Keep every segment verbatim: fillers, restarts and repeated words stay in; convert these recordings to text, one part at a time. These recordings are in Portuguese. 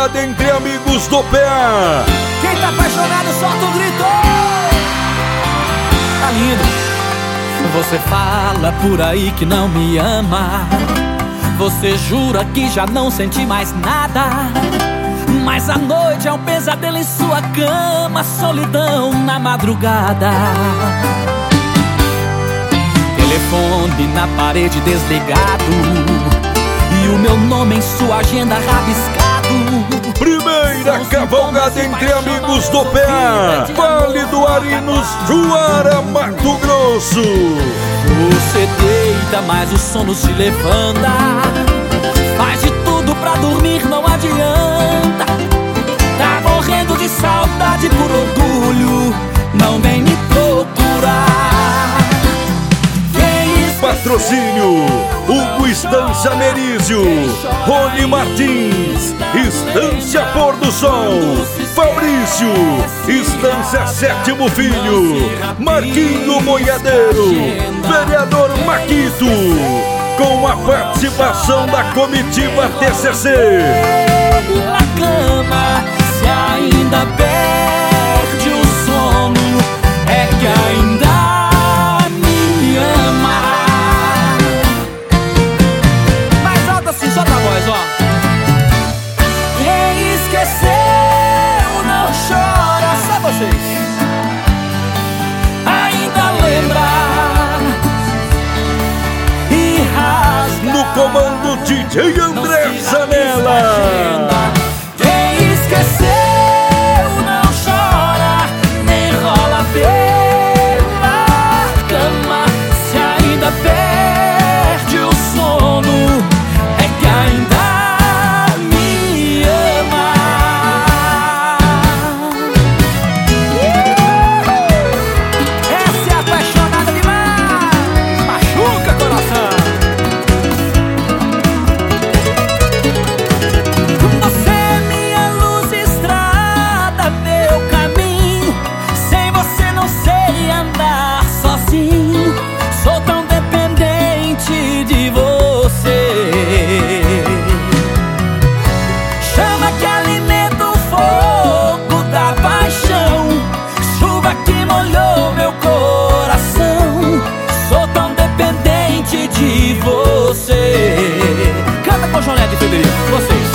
cavalgada entre amigos do P A. Quem tá apaixonado, solta o grito. Tá lindo. Você fala por aí que não me ama. Você jura que já não sente mais nada. Mas a noite é um pesadelo em sua cama, solidão na madrugada. Telefone na parede desligado e o meu nome em sua agenda rabiscado. Primeira cavalgada entre amigos do P A, Vale do Arinos, Juara, Mato Grosso. Você deita, mas o sono se levanta. Faz de tudo pra dormir, não adianta. Tá morrendo de saudade por orgulho, não vem me procurar. Patrocínio: Hugo Estância Merizio, Rony Martins, Estância Pôr do Sol, Fabrício, Estância Sétimo Filho, Marquinho Boiadeiro, Vereador Maquito, com a participação da comitiva T C C. Na cama, se ainda perde o sono, é que ainda solta a voz, ó. Quem esqueceu não chora, só vocês. Ainda lembra e rasga. No comando D J André Zanella. Quem esqueceu não chora, nem rola pela cama. Se ainda perde o sono, de você. Canta com João Neto e Federico, vocês.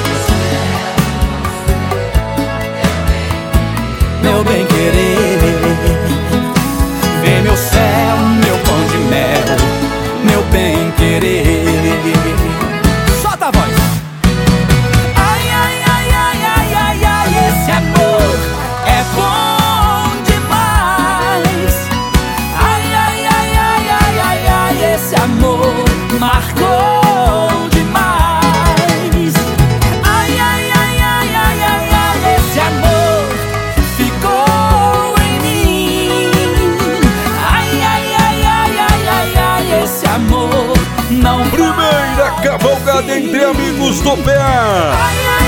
Meu bem querer, vem meu céu, meu pão de mel, meu bem querer. Solta a voz. Ai, ai, ai, ai, ai, ai, ai, esse amor é bom demais. Ai, ai, ai, ai, ai, ai, ai, esse amor marcou demais. Ai, ai, ai, ai, ai, ai, ai, esse amor ficou em mim. Ai, ai, ai, ai, ai, ai, ai, esse amor não. Primeira cavalgada entre amigos do P A. Ai, ai,